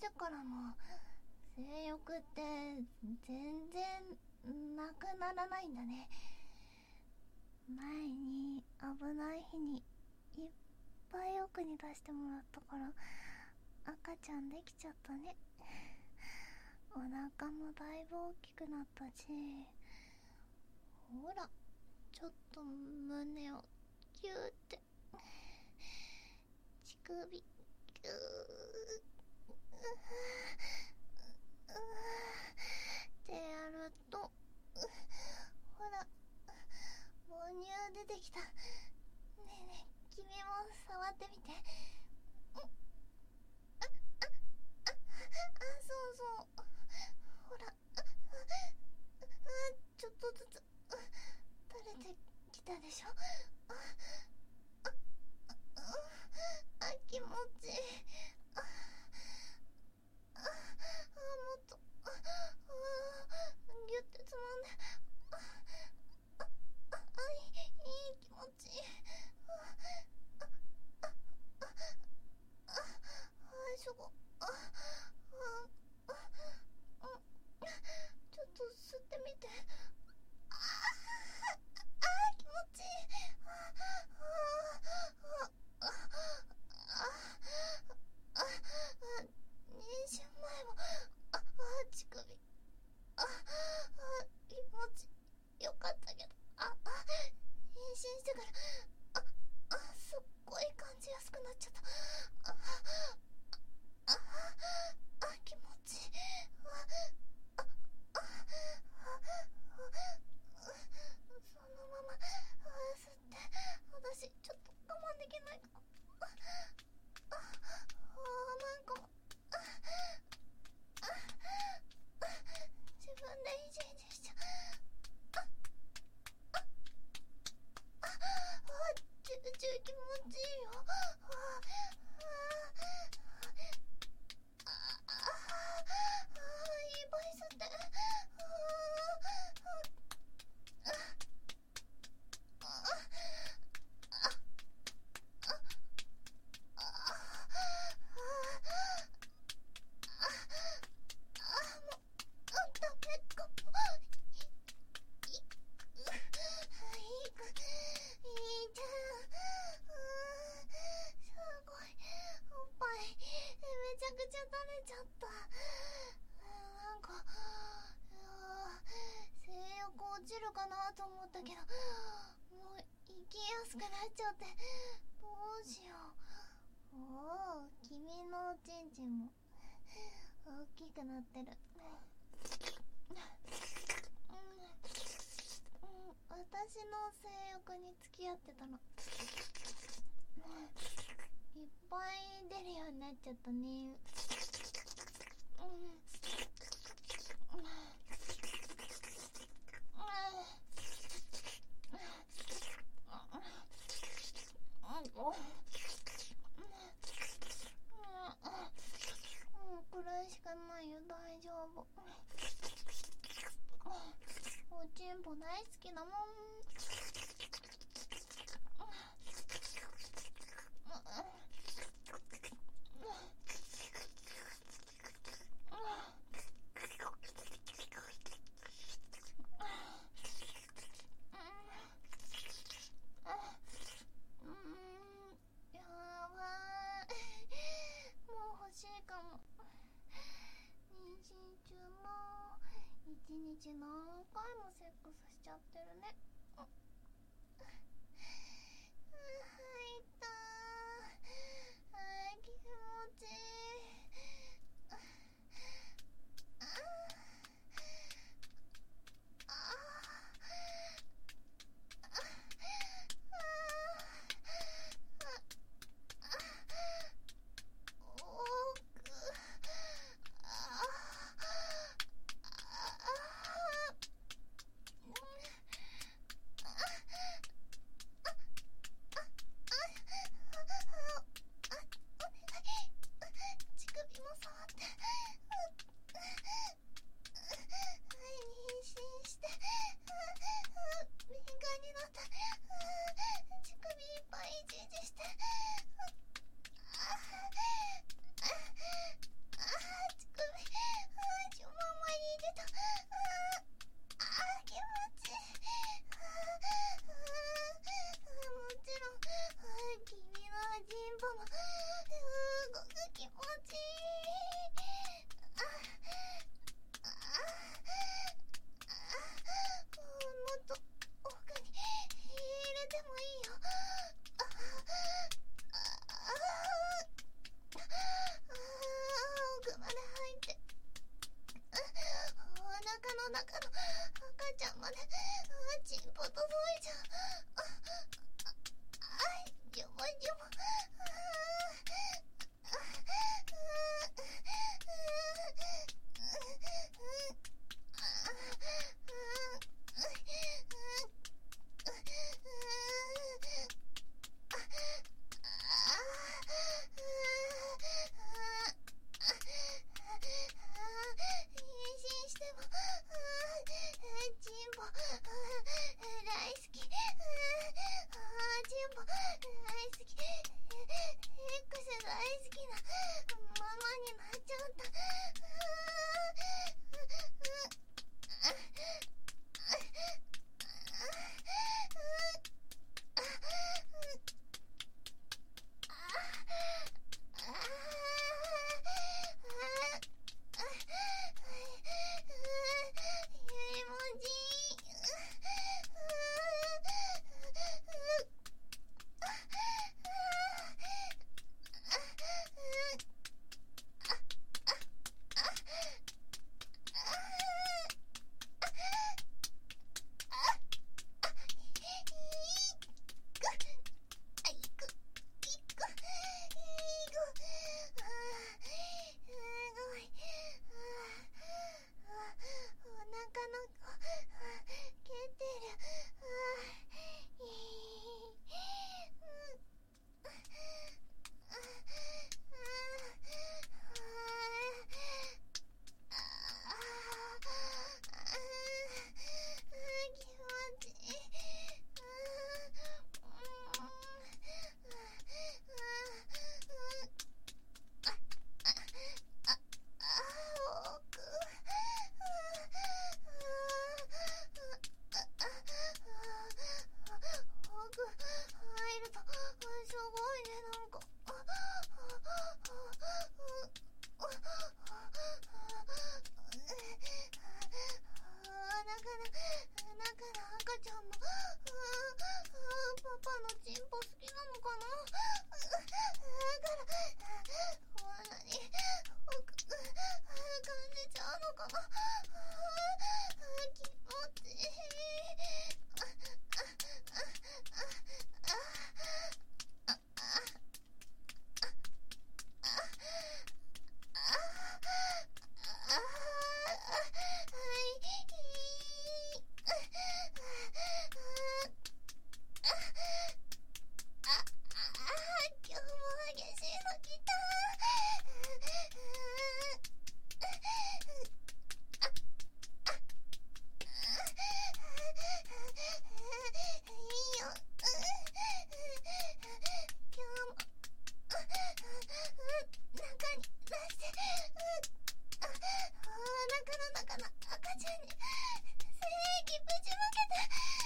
してからの性欲って全然なくならないんだね。前に危ない日にいっぱい奥に出してもらったから赤ちゃんできちゃったね。お腹もだいぶ大きくなったし、ほらちょっと胸をギューって乳首ギューってやると、ほら母乳出てきた。ねえねえ、君も触ってみて。そうそう、ほら、ちょっとずつ垂れてきたでしょ。気持ちいい。もっとギュッてつまんで、いい気持ちいい。そこ、ちょっと吸ってみて。気持ちいい。妊娠前も乳首気持ちよかったけど、妊娠してからすっごい感じやすくなっちゃった。気持ちいい。そのまま吸って、私ちょっと我慢できないかも。なんか自分でイジイジしちゃう。気持ちいいよ。いっぱい吸って。落ちるかなと思ったけど、もう息やすくなっちゃって、どうしよう。おお、君のおちんちんも大きくなってる。私の性欲に付き合ってたの。いっぱい出るようになっちゃったね。これしかないよ、大丈夫。おちんぽ大好きだもん。一日何回もセックスしちゃってるね。気持ちいい。 赤ちゃんもパパのチンポ好きなのかな。だからこんなに感じちゃうのかな。気持ちいい。今日も激しいの来た。いいよ。今日も中に出して、お腹の中の赤ちゃんに精液ぶちまけて。